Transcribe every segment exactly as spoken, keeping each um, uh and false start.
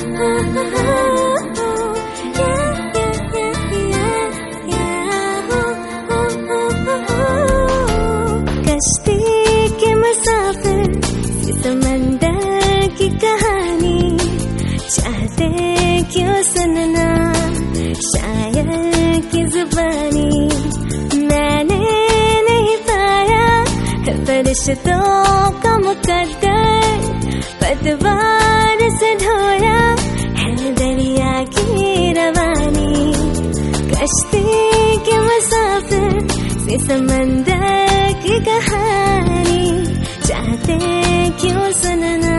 कश्ती के मुसाफिर समंदर की कहानी चाहते क्यों सुनना शायर की जुबानी। मैंने नहीं पाया फरिश्तों का मुकद्दर, पतवार से ढोया है दरिया की रवानी। कश्ती के मुसाफिर से समंदर की कहानी चाहते क्यों सुनना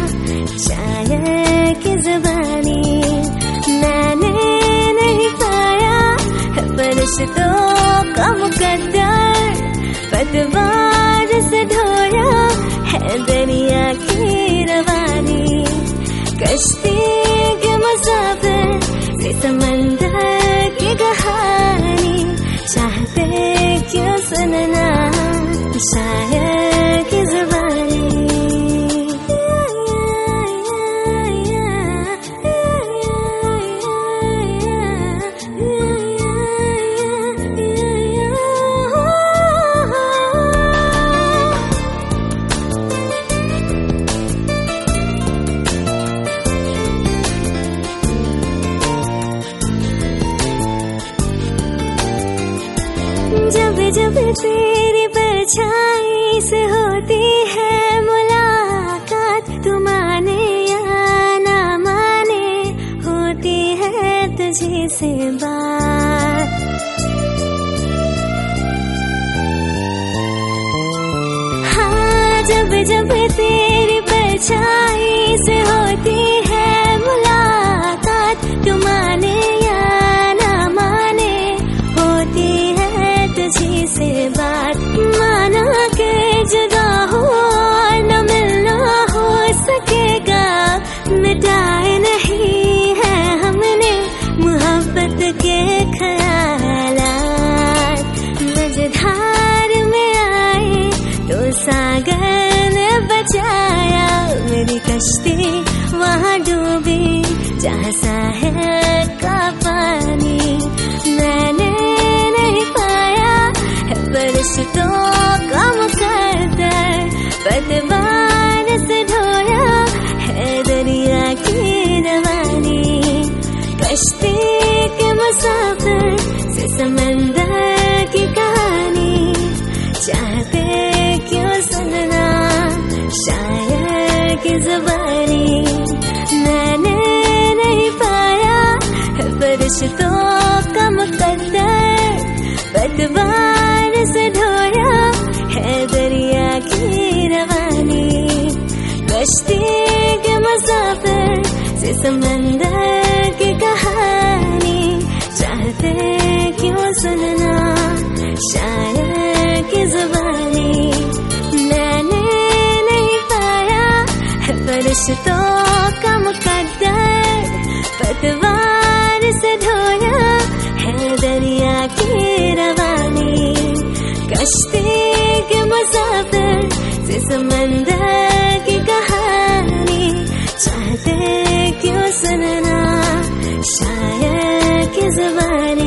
शायर की जुबानी। मैंने नहीं पाया फरिश्तों का मुकद्दर, पतवार से ढोया है दरिया की रवानी। कश्ती के मुसाफिर से समंदर की कहानी चाहते क्यों सुनना शायर की जुबानी। जब जब तेरी परछाई से होती है मुलाकात, तू माने या ना माने होती है तुझे से बात। हाँ, जब जब तेरी परछाई से होती है मुलाकात, तू माने या ना माने होती है तुझी से बात। माना के जुदा हो और न मिलना हो सकेगा, मिटाए नहीं है हमने मोहब्बत के ख्यालात। मझधार में आए तो सागर ने बचाया, मेरी कश्ती वहाँ डूबी जहाँ साहिल का पानी। मैंने फरिश्तों का मुकद्दर, पतवार से ढोया है दरिया की रवानी। कश्ती के मुसाफिर से समंदर की कहानी चाहते क्यों सुनना शायर की जुबानी। मैंने नहीं पाया फरिश्तों का मुकद्दर, पतवार से ढोया है दरिया की रवानी। कश्ती के मुसाफिर से समंदर की कहानी चाहते क्यों सुनना शायर की जुबानी। मैंने नहीं पाया फरिश्तों का मुकद्दर, पतवार से ढोया है दरिया की रवानी। कश्ती के मुसाफिर से समंदर की कहानी चाहते क्यों सुनना शायर की जुबानी।